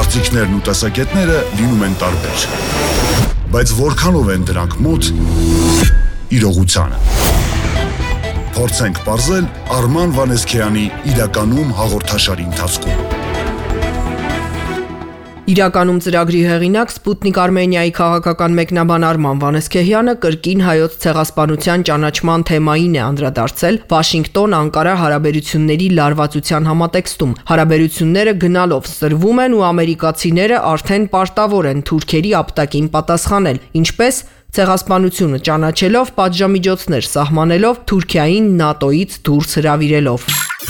Կարծիքներն ու տեսակետները լինում են տարբեր։ Բայց որքանով են դրանք մոտ իրողությանը։ Փորձենք պարզել Արման Վանեսքյանի իրականում հաղորդաշարի ընթացքում։ Իրականում ծրագրի հեղինակ Սպուտնիկ Արմենիայի քաղաքական մեկնաբան Արման Վանեսքեյանը կրկին հայոց ցեղասպանության ճանաչման թեմային է անդրադարձել Վաշինգտոն-Անկարա հարաբերությունների լարվածության համատեքստում։ Հարաբերությունները գնալով սրվում են ու ամերիկացիները արդեն պարտավոր են թուրքերի ապտակին պատասխանել, ինչպես ցեղասպանությունը ճանաչելով, պատժամիջոցներ սահմանելով, Թուրքիային ՆԱՏՕ-ից դուրս հրավիրելով։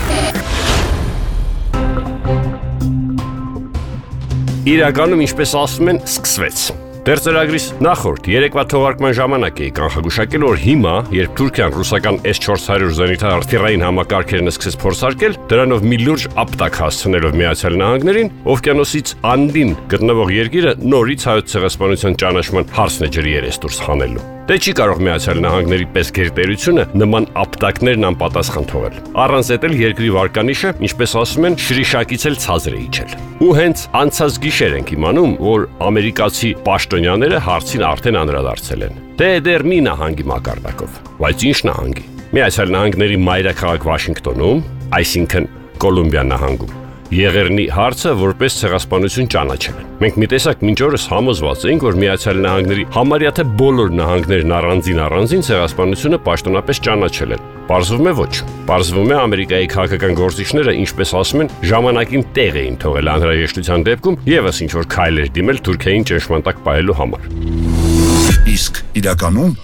Իրականում, ինչպես ասում են, սկսվեց։ Դեռ ծրագրիս նախորդ երեկվա թողարկման ժամանակ էի կանխագուշակել, որ հիմա, երբ Թուրքիան ռուսական S-400 զենիթահրթիռային համակարգերն սկսեց փորձարկել, դրանով մի լուրջ ապտակ հասցնելով Միացյալ Նահանգներին, Օվկիանոսից անդին գտնվող երկիրը նորից հայոց ցեղասպանության ճանաչման հարցն է ջրի երես դուրս խանելու։ Դե չի կարող Միացյալ Նահանգների պես գերտերությունը նման ապտակներն անպատասխան թողել։ Առանց այդ երկրի վարկանիշը, ինչպես ասում են, շրիշակից էլ ցածր է իջել։ Ու հենց անցած գիշեր ենք իմանում, որ ամերիկացի պաշտոնյաները հարցին արդեն անդրադարձել են։ Դե դեռ մի նահանգի մակարդակով, բայց ինչ նահանգի։ Միացյալ Նահանգների մայրաքաղաք Վաշինգտոնում, այսինքն Կոլումբիա նահանգում, Եղեռնի հարցը որպես ցեղասպանություն ճանաչել են։ Մենք մի տեսակ մինչ օրս համոզված էինք, որ Միացյալ Նահանգների համարյա թե բոլոր նահանգներն առանձին ցեղասպանությունը պաշտոնապես ճանաչել են։ Պարզվում է ոչ։ Պարզվում է Ամերիկայի քաղաքական գործիչները, ինչպես ասում են, ժամանակին տեղ էին թողել անհրաժեշտության դեպքում եւս ինչ-որ քայլեր դիմել Թուրքիային ճնշման տակ պահելու համար։ Իսկ իրականում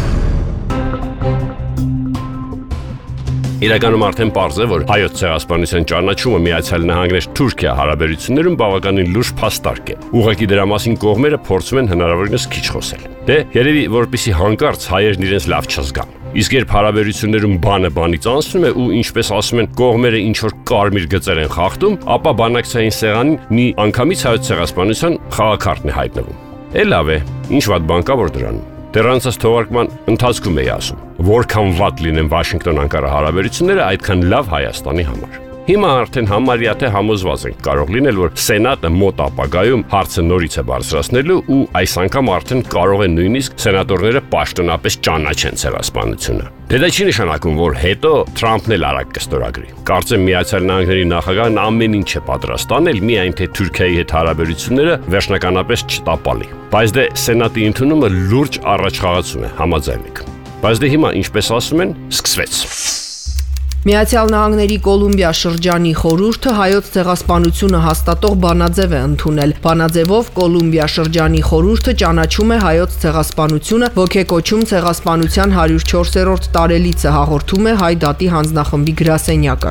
Իրականում արդեն պարզ է, որ հայոց ցեղասպանության ճանաչումը Միացյալ Նահանգներ-Թուրքիա հարաբերություններում բավականին լուրջ փաստարկ է։ Ուղղակի դրա մասին կողմերը փորձում են հնարավորինս քիչ խոսել։ Դե երևի որպեսի հանկարծ հայերն իրենց լավ չզգան։ Իսկ երբ հարաբերություններում բանը բանից անցնում է ու ինչպես ասում են կողմերը ինչ որ կարմիր գծեր են խախտում, ապա բանակցային սեղանին մի անգամից հայոց ցեղասպանության խաղաքարտն է հայտնվում։ Է լավ է, ինչ վատ բան կա որ դրանում։ Դեռ անցած թողարկման ընթացքում էի ասում, որքան վատ լինեն Վաշինգտոն-Անկարա հարաբերությունները, այդքան լավ Հայաստանի համար։ Հիմա արդեն համարյա թե համոզված ենք կարող լինել, որ Սենատը մոտ ապագայում հարցը նորից է բարձրացնելու ու այս անգամ արդեն կարող է նույնիսկ սենատորները պաշտոնապես ճանաչեն ցեղասպանությունը։ Դե դա չի նշանակում, որ հետո Թրամփն էլ արագ կստորագրի։ Կարծեմ Միացյալ Նահանգների նախագահն ամեն ինչ է պատրաստ անել, միայն թե Թուրքիայի հետ հարաբերությունները վերջնականապես չտապալի։ Բայց դե Սենատի ընդունումը լուրջ առաջխաղացում է, համաձայն եք։ Բայց դե հիմա, ինչպես ասում են, սկսվեց։ Միացյալ Նահանգների Կոլումբիա շրջանի խորհուրդը հայոց ցեղասպանությունը հաստատող բանաձև է ընդունել։ Բանաձևով Կոլումբիա շրջանի խորհուրդը ճանաչում է հայոց ցեղասպանությունը, ոգեկոչում ցեղասպանության 104-րդ տարելիցը, հաղորդում է Հայ դատի հանձնախմբի գրասենյակը։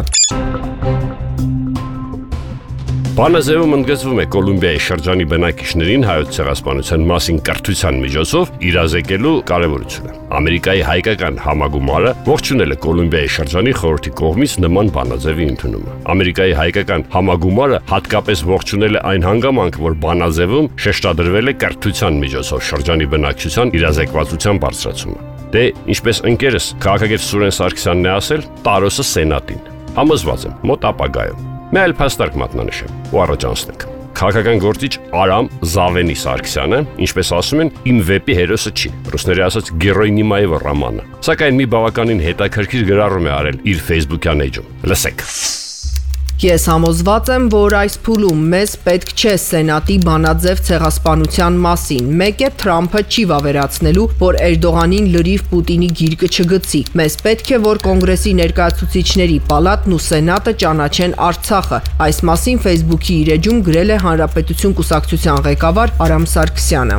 Բանաձևում ընդգծվում է Կոլումբիայի շրջանի բնակիչներին հայոց ցեղասպանության մասին կրթության միջոցով իրազեկելու կարևորությունը։ Ամերիկայի հայկական համագումարը ողջունել է Կոլումբիայի շրջանի խորհրդի կողմից նման բանաձևի ընդունումը։ Ամերիկայի հայկական համագումարը հատկապես ողջունել է այն հանգամանքը, որ բանաձևում շեշտադրվել է կրթության միջոցով շրջանի բնակչության իրազեկվածության բարձրացումը։ Դե, ինչպես ընկերս քաղաքագետ Սուրեն Սարգսյանն է ասել, տարոսը Սենատին։ Համոզված եմ, մոտ ապագայում Մի այլ փաստարկ մատնանշեմ ու առաջանցնենք։ Քաղաքական գործիչ Արամ Զավենի Սարգսյանը, ինչպես ասում են, իմ վեպի հերոսը չի, ռուսների ասած Գերոյնիմայև ռոմանը, սակայն մի բավականին հետաքրքիր գրառում է արել իր Facebook-յան էջում։ Լսեք։ Ես համոզված եմ, որ այս փուլում մեզ պետք չէ Սենատի բանաձև ցեղասպանության մասին։ Մեկ է Թրամփը չի վավերացնելու, որ Էրդողանին լրիվ Պուտինի գիրկը չգցի։ Մեզ պետք է, որ Կոնգրեսի ներկայացուցիչների պալատն ու Սենատը ճանաչեն Արցախը։ Այս մասին Facebook-ի իր էջում գրել է Հանրապետություն կուսակցության ղեկավար Արամ Սարգսյանը։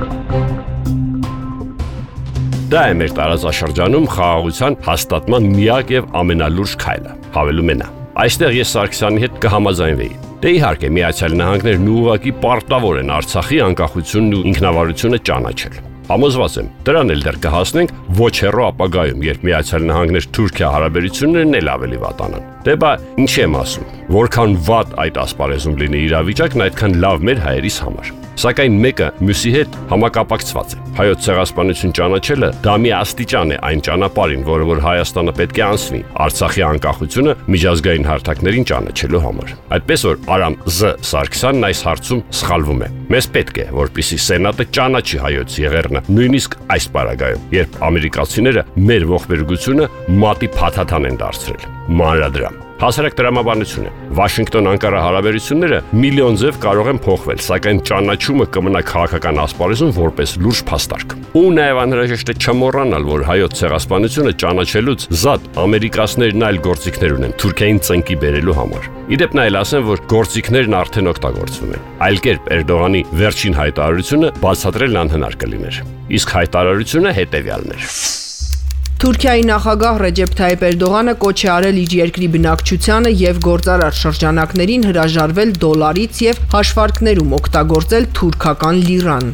Դա է մեր տարածաշրջանում խաղաղության հաստատման միակ եւ ամենալուրջ քայլը, հավելում է նա։ Այստեղ ես Սարգսյանի հետ կհամաձայնվեի։ Դե իհարկե Միացյալ Նահանգներն ուղղակի պարտավոր են Արցախի անկախությունն ու ինքնավարությունը ճանաչել։ Համոզված եմ, դրան էլ դեռ կհասնենք ոչ հեռու ապագայում, երբ Միացյալ Նահանգներ-Թուրքիա հարաբերություններն էլ ավելի վատանան։ Դե բա ինչ եմ ասում, որքան վատ այդ ասպարեզում լինի իրավիճակն, այդքան լավ մեր հայերիս համար։ Սակայն մեկը մյուսի հետ համակապակցված է։ Հայոց ցեղասպանություն ճանաչելը դա մի աստիճան է այն ճանապարհին, որը որ Հայաստանը պետք է անցնի Արցախի անկախությունը միջազգային հարթակներին ճանաչելու համար։ Այդպես որ Արամ Զ. Սարգսյանն այս հարցում սխալվում է։ Մեզ պետք է, որպեսզի Սենատը ճանաչի հայոց եղերնը, նույնիսկ այս պարագայում, երբ ամերիկացիները մեր ողբերգությունը մատի փաթաթան են դարձրել։ Մանրադրամ։ Հասարակ տրամաբանություն է։ Վաշինգտոն-Անկարա հարաբերությունները միլիոն ձև կարող են փոխվել, սակայն ճանաչումը կմնա քաղաքական ասպարեզում որպես լուրջ փաստարկ։ Ու նաև անհրաժեշտ է չմոռանալ, որ հայոց ցեղասպանությունը ճանաչելուց զատ ամերիկացիներն այլ գործիքներ ունեն Թուրքիային ծնկի բերելու համար։ Իդեպ նա էլ ասեն, որ գործիքներն արդեն օգտագործվում են։ Այլ կերպ Էրդողանի վերջին հայտարարությունը բացատրելն անհնար կլիներ։ Իսկ հայտարարությունը հետևյալն էր։ Թուրքիայի նախագահ Ռեջեփ Թայիփ Էրդողանը կոչ է արել իր երկրի բնակչությանը եւ գործարար շրջանակներին հրաժարվել դոլարից եւ հաշվարկներում օգտագործել թուրքական լիրան։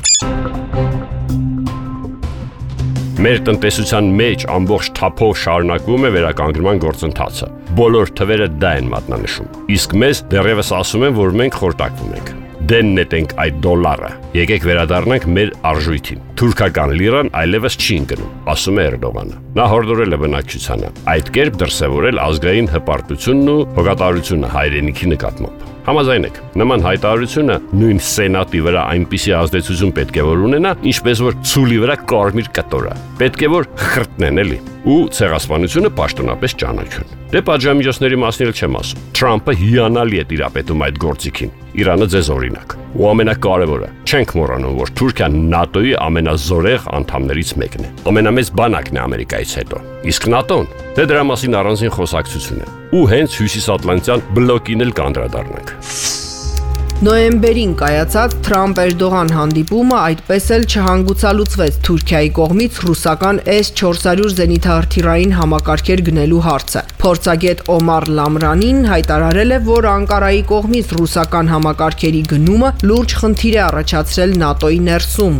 Մեր տնտեսության մեջ ամբողջ թափով շարունակվում է վերականգնման գործընթացը։ Բոլոր թվերը դա են մատնանշում։ Իսկ մեզ դեռևս ասում են, որ մենք խորտակվում ենք։ Դեն նետենք այդ դոլարը։ Եկեք վերադառնանք մեր արժույթին։ Թուրքական լիրան այլևս չի ընկնում, ասում է Էրդողանը։ Նա հորդորել է բնակչությանը այդ կերպ դրսևորել ազգային հպարտությունն ու հոգատարությունը հայրենիքի նկատմամբ։ Համաձայն եք, նման հայտարարությունը նույն Սենատի վրա այնպիսի ազդեցություն պետք է որ ունենա, ինչպես որ ցուլի վրա կարմիր կտորը։ Պետք է որ խրտնեն էլի ու ցեղասպանությունը պաշտոնապես ճանաչեն։ Դե պատժամիջոցների մասին էլ չեմ ասում։ Թրամփը հիանալի է տիրապետում այդ գործիքին։ Իրանը ձեզ օրինակ։ Ու ամենակարևորը, չենք մոռանում, որ Թուրքիան ՆԱՏՕ-ի ամենազորեղ անդամներից մեկն է։ Ամենամեծ բանակն է Ամերիկայից հետո։ Իսկ ՆԱՏՕ-ն, դե դրա մասին առանձին խոսակցություն է։ Ու հենց հյուսիսատլանտյան բլոկին էլ կանդրադառնանք։ Նոյեմբերին կայացած Թրամփ-Էրդողան հանդիպումը այդպես էլ չհանգուցալուծվեց Թուրքիայի կողմից ռուսական S-400 զենիթահրթիռային համակարգեր գնելու հարցը։ Փորձագետ Օմար Լամրանին հայտարարել է, որ Անկարայի կողմից ռուսական համակարգերի գնումը լուրջ խնդիր է առաջացրել ՆԱՏՕ-ի ներսում։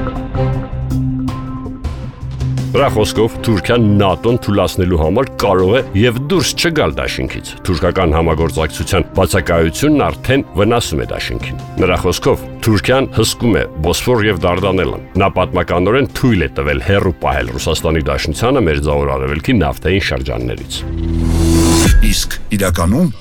Դրա խոսքով Թուրքիան ՆԱՏՕ-ն թուլացնելու համար կարող է եւ դուրս չգալ դաշինքից։ Թուրքական համագործակցության բացակայությունն արդեն վնասում է դաշինքին։ Նրա խոսքով Թուրքիան հսկում է Բոսֆոր եւ Դարդանելան։ Նա պատմականորեն թույլ է տվել հեռու պահել Ռուսաստանի Դաշնությանը Մերձավոր Արևելքի նավթային շրջաններից։ Իսկ իրականում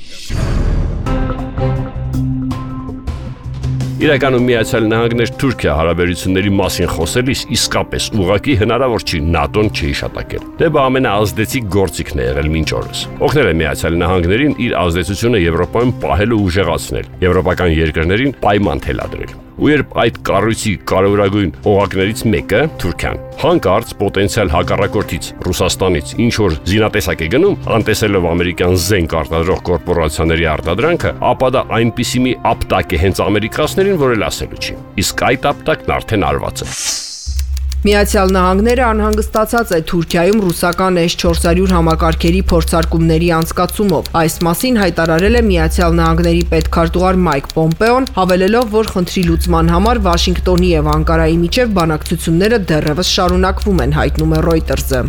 Իրականում Միացյալ Նահանգներ Թուրքիա հարաբերությունների մասին խոսելիս իսկապես ուղղակի հնարավոր չի ՆԱՏՕ-ն չհիշատակել։ Դե բա ամենաազդեցիկ գործիքն է եղել մինչ օրս։ Օգնել է Միացյալ Նահանգներին իր ազդեցությունը Եվրոպայում պահել ու ուժեղացնել, եվրոպական երկրներին պայման թելադրել։ Ու երբ այդ կառույցի կարևորագույն օղակներից մեկը Թուրքիան հանկարծ պոտենցիալ հակառակորդից Ռուսաստանից ինչ որ զինատեսակ է գնում, անտեսելով ամերիկյան զենք արտադրող կորպորացիաների արտադրանքը, ապա դա այնպիսի մի ապտակ է հենց ամերիկացիներին, որ էլ ասելու չի։ Իսկ այդ ապտակն արդեն արված է։ Միացյալ Նահանգները անհանգստացած է Թուրքիայում ռուսական S-400 համակարգերի փորձարկումների անցկացումով։ Այս մասին հայտարարել է Միացյալ Նահանգների պետքարտուղար Մայք Պոմպեոն, հավելելով, որ խնդրի լուծման համար Վաշինգտոնի եւ Անկարայի միջև բանակցությունները դեռևս շարունակվում են, հայտնում է Reuters-ը։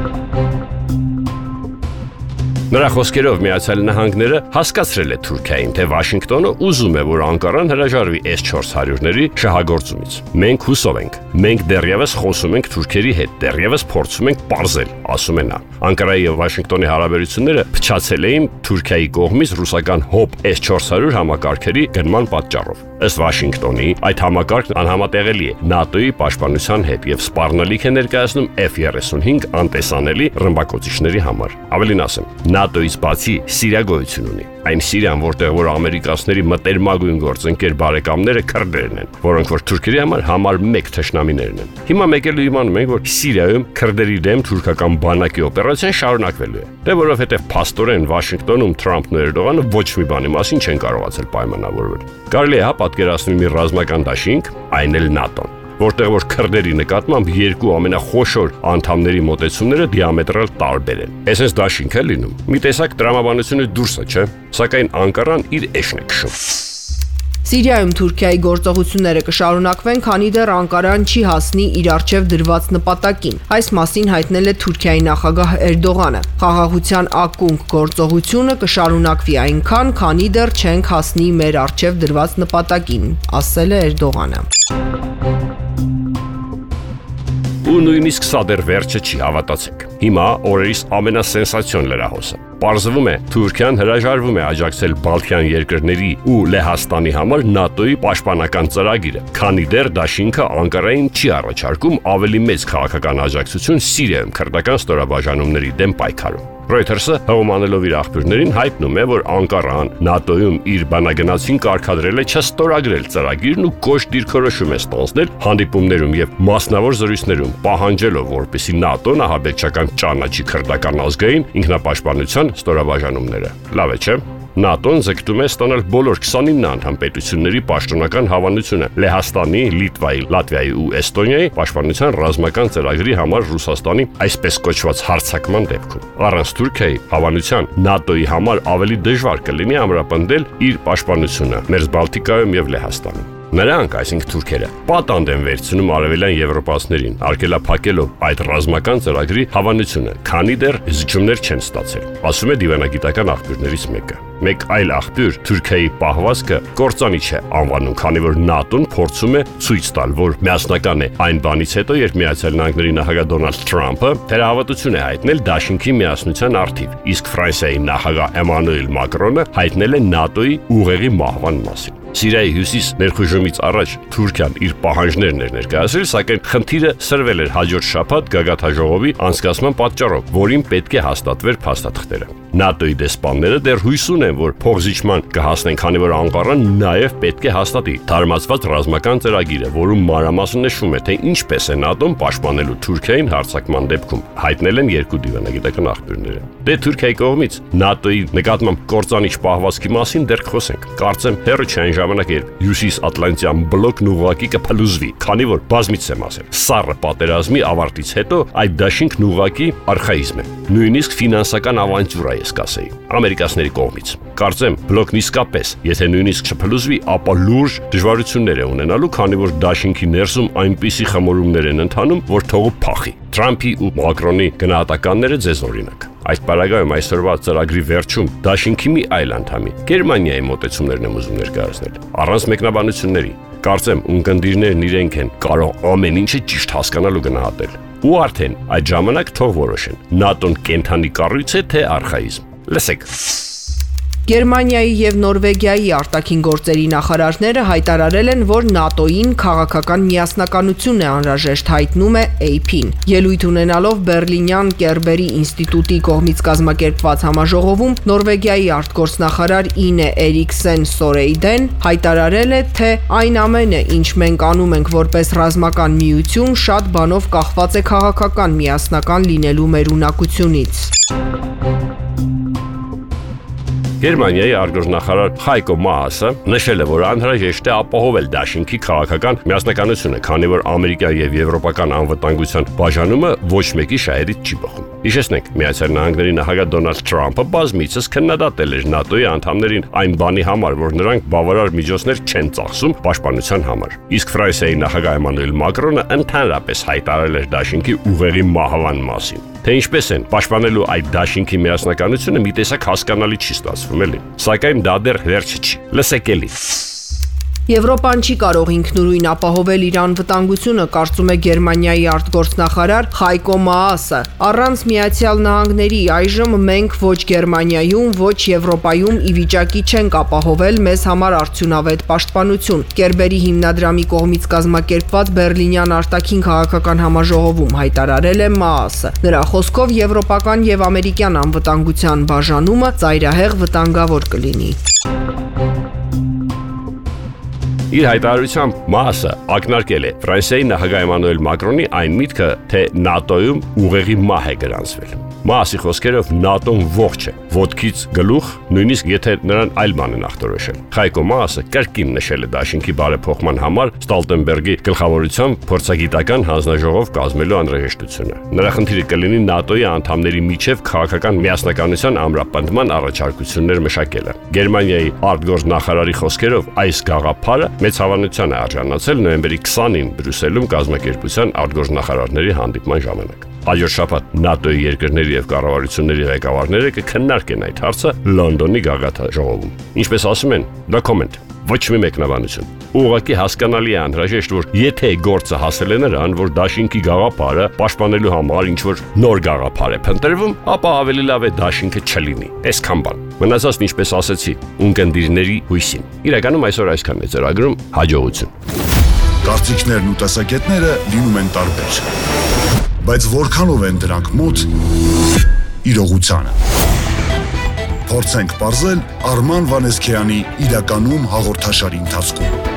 Նրա խոսքերով Միացյալ Նահանգները հասկացրել է Թուրքիային, թե Վաշինգտոնը ուզում է, որ Անկարան հրաժարվի S-400-ների շահագործումից։ Մենք հուսով ենք, մենք դեռևս խոսում ենք թուրքերի հետ, դեռևս փորձում ենք պարզել, ասում է նա։ Անկարայի եւ Վաշինգտոնի հարաբերությունները փչացել էին Թուրքիայի կողմից ռուսական HOP S-400 համակարգերի գնման պատճառով։ Ըստ Վաշինգտոնի, այդ համակարգն անհամատեղելի է ՆԱՏՕ-ի պաշտպանության հետ եւ սպառնալիք է ներկայացնում F-35 անտեսանելի ռմբակոծիչների համար։ Ավելին ասեմ, ՆԱՏՕ-ից բացի Սիրիա գոյություն ունի։ Այն Սիրիան, որտեղ որ ամերիկացիների մտերմագույն գործընկեր բարեկամները քրդերն են, որոնք որ թուրքերի համար 1 թշնամիներն են։ Հիմա մեկ էլ իմանում ենք, որ Սիրիայում քրդերի դեմ թուրքական բանակի օպերացիան շարունակվելու է։ Դե որովհետև փաստորեն Վաշինգտոնում Թրամփն ու Էրդողանը ոչ մի բանի մասին չեն կարողացել պայմանավորվել։ Կարելի է պատկերացնել մի ռազմական դաշինք, այն էլ ՆԱՏՕ-ն, որտեղ որ քրդերի նկատմամբ երկու ամենախոշոր անդամների մոտեցումները դիամետրալ տարբեր են։ Այսպես դաշինք է լինում։ Մի տեսակ տրամաբանությունը դուրս է, չէ՞, սակայն Անկարան իր էշն է քշում։ Սիրիայում Թուրքիայի գործողությունները կշարունակվեն, քանի դեռ Անկարան չի հասնի իր առջև դրված նպատակին։ Այս մասին հայտնել է Թուրքիայի նախագահ Էրդողանը։ Խաղաղության ակունք գործողությունը կշարունակվի այնքան, քանի դեռ չենք հասնի մեր առջև դրված նպատակին, ասել է Էրդողանը։ Ու նույնիսկ սա դեռ վերջը չի, հավատացեք։ Հիմա օրերիս ամենասենսացիոն լրահոսը։ Պարզվում է, Թուրքիան հրաժարվում է աջակցել Բալթյան երկրների ու Լեհաստանի համար ՆԱՏՕ-ի պաշտպանական ծրագիրը, քանի դեռ դաշինքը Անկարային չի առաջարկում ավելի մեծ քաղաքական աջակցություն Սիրիայում քրդական ստորաբաժանումների դեմ պայքարում։ Reuters-ը հողմանելով իր աղբյուրներին հայտնում է, որ Անկարան ՆԱՏՕ-ում իր բանագնացին կարգադրել է չստորագրել ծրագիրն ու կոշտ դիրքորոշում է ստանձնել հանդիպումներում եւ մասնավոր զրույցներում, պահանջելով, որպեսզի ՆԱՏՕ-ն ահաբեկչական ճանաչի քրդական ազգային ինքնապաշտպանության ստորաբաժանումները։ Լավ է, չէ՞։ ՆԱՏՕ-ն ձգտում է ստանալ բոլոր 29 անդամ պետությունների պաշտոնական հավանությունը Լեհաստանի, Լիտվայի, Լատվիայի ու Էստոնիայի պաշտպանության ռազմական ծրագրի համար Ռուսաստանի այսպես կոչված հարձակման դեպքում։ Առանց Թուրքիայի հավանության ՆԱՏՕ-ի համար ավելի դժվար կլինի ամրապնդել իր պաշտպանությունը Մերձբալտիկայում եւ Լեհաստանում։ Նրանք, այսինքն թուրքերը, պատանդ են վերցնում արևելյան եվրոպացիներին, արգելափակելով այդ ռազմական ծրագրի հավանությունը, քանի դեռ զիջումներ չեն ստացել, ասում է դիվանագիտական աղբյուրներից մեկը։ Մեկ այլ աղբյուր Թուրքիայի պահվածքը կործանիչ է անվանում, քանի որ ՆԱՏՕ-ն փորձում է ցույց տալ, որ միասնական է այն բանից հետո, երբ Միացյալ Նահանգների նախագահ Դոնալդ Թրամփը թերահավատություն է հայտնել Դաշինքի միասնության առթիվ, իսկ Ֆրանսիայի նախագահ Էմանուել Մակրոնը հայտնել է ՆԱՏՕ-ի ուղեղի մահվան մասին։ Սիրիայի հյուսիս ներխուժումից առաջ Թուրքիան իր պահանջներն էր ներկայացրել, սակայն խնդիրը սրվել էր հաջորդ շաբաթ գագաթաժողովի անցկացման պատճառով, որին պետք է հաստատվեր փաստաթղթերը։ ՆԱՏՕ-ի դեսպանները դեռ հույս ունեն, որ փոխզիջման կհասնեն, քանի որ Անկարան նաև պետք է հաստատի թարմացված ռազմական ծրագիրը, որում մանրամասն նշվում է, թե ինչպես է ՆԱՏՕ-ն պաշտպանելու Թուրքիային հարձակման դեպքում, հայտնել են երկու դիվանագիտական աղբյուրները։ Դե Թուրքիայի կողմից ՆԱՏՕ-ի նկատմամբ կործանիչ պահվածքի մասին դեռ խոսենք։ Կարծեմ հեռու չէ այն ժամանակ, երբ Հյուսիսատլանտյան բլոկն ուղղակի կփլուզվի, քանի որ բազմից եմ ասել, սառը պատերազմի ավարտից հետո այդ դաշինքն ուղղակի արխայիզմ է, նույնիսկ ֆինանսական ավանտյուրա ես կասեի, ամերիկացիների կողմից։ Կարծեմ բլոկն իսկապես, եթե նույնիսկ չփլուզվի, ապա լուրջ դժվարություններ է ունենալու, քանի որ դաշինքի ներսում այնպիսի խմորումներ են ընթանում, որ թողը փախի։ Թրամփի ու Մակրոնի գնահատականները ձեզ օրինակ։ Այդ պարագայում այսօրվա ծրագրի վերջում դաշինքի մի այլ անդամի Գերմանիայի մոտեցումներն եմ ուզում ներկայացնել, առանց մեկնաբանությունների։ Կարծեմ ունկնդիրներն իրենք են կարող ամեն ինչը ճիշտ հասկանալ ու գնահատել։ Ու արդեն այդ ժամանակ թող որոշեն՝ ՆԱՏՕ-ն կենթանի կառույց է, թե արխայիզմ։ Լսեք։ Գերմանիայի եւ Նորվեգիայի արտաքին գործերի նախարարները հայտարարել են, որ ՆԱՏՕ-ին քաղաքական միասնականություն է անհրաժեշտ, հայտնում է AP-ն։ Ելույթ ունենալով Բերլինյան Կերբերի ինստիտուտի կողմից կազմակերպված համաժողովում Նորվեգիայի արտգործնախարար Ինե Էրիքսեն Սորեյդեն հայտարարել է, թե այն ամենը, ինչ մենք անում ենք որպես ռազմական միություն, շատ բանով կախված է քաղաքական միասնական լինելու մեր ունակությունից։ Գերմանիայի արտգործնախարար Հայկո Մաասը նշել է, որ անհրաժեշտ է ապահովել դաշինքի քաղաքական միասնականությունը, քանի որ ամերիկյան եւ եվրոպական անվտանգության բաժանումը ոչ մեկի շահերից չի բխում։ Հիշեցնենք, Միացյալ Նահանգների նախագահ Դոնալդ Թրամփը բազմիցս քննադատել էր ՆԱՏՕ-ի անդամներին այն բանի համար, որ նրանք բավարար միջոցներ չեն ծախսում պաշտպանության համար։ Իսկ Ֆրանսիայի նախագահ Էմանուել Մակրոնը ընդհանրապես հայտարարել էր դաշինքի ուղեղի մահվան մասին։ Թե ինչպես են պաշտպանելու այդ դաշինքի միասնականությունը մի տեսակ հասկանալի չի ստացվում, էլի։ Սակայն դա դեռ վերջը չի։ Լսեք էլի։ Եվրոպան չի կարող ինքնուրույն ապահովել իր անվտանգությունը, կարծում է Գերմանիայի արտգործնախարար Հայկո Մաասը։ Առանց Միացյալ Նահանգների այժմ մենք ոչ Գերմանիայում, ոչ Եվրոպայում ի վիճակի չենք ապահովել մեզ համար արդյունավետ պաշտպանություն։ Կերբերի հիմնադրամի կողմից կազմակերպված Բերլինյան արտաքին քաղաքական համաժողովում հայտարարել է Մաասը։ Նրա խոսքով եվրոպական եւ ամերիկյան անվտանգության բաժանումը ծայրահեղ վտանգավոր կլինի։ Իր հայտարարությամբ Մաասը ակնարկել է Ֆրանսիայի նախագահ Էմանուել Մակրոնի այն միտքը, թե ՆԱՏՕ-ում ուղեղի մահ է գրանցվել։ Մասի խոսքերով ՆԱՏՕ-ն ողջ է, ոտքից գլուխ, նույնիսկ եթե նրան այլ բան են ախտորոշել։ Խայկո Մաասը կրկին նշել է դաշինքի բարեփոխման համար Ստոլտենբերգի գլխավորությամբ փորձագիտական հանձնաժողով կազմելու անհրաժեշտությունը։ Նրա խնդիրը կլինի ՆԱՏՕ-ի անդամների միջև քաղաքական միասնականության ամրապնդման առաջարկություններ մշակելը։ Գերմանիայի արտգործնախարարի խոսքերով այս գաղափարը մեծ հավանության է արժանացել նոյեմբերի 20-ին Բրյուսելում կազմակերպության արտգործնախարարների հանդիպման ժամանակ։ Հաջորդ շաբաթ ՆԱՏՕ-ի երկրների եւ կառավարությունների ղեկավարները կքննարկեն այդ հարցը Լոնդոնի գագաթնաժողովում։ Ինչպես ասում են, no comment, ոչ մի մեկնաբանություն։ Ուղղակի հասկանալի է անհրաժեշտ, որ եթե գործը հասել է նրան, որ դաշինքի գաղափարը պաշտպանելու համար ինչ-որ նոր գաղափար է փնտրվում, ապա ավելի լավ է դաշինքը չլինի։ Այսքան բան։ Մնացածն, ինչպես ասացի, ունկնդիրների հույսին։ Իրականում այսօր այսքանն է ծրագրում, հաջողություն։ Կարծիքներն ու տեսակետները լինում են տարբեր, բայց որքանով են դրանք մոտ իրողությանը։ Փորձենք պարզել Արման Վանեսքյանի իրականում հաղորդաշարի ընթացքում։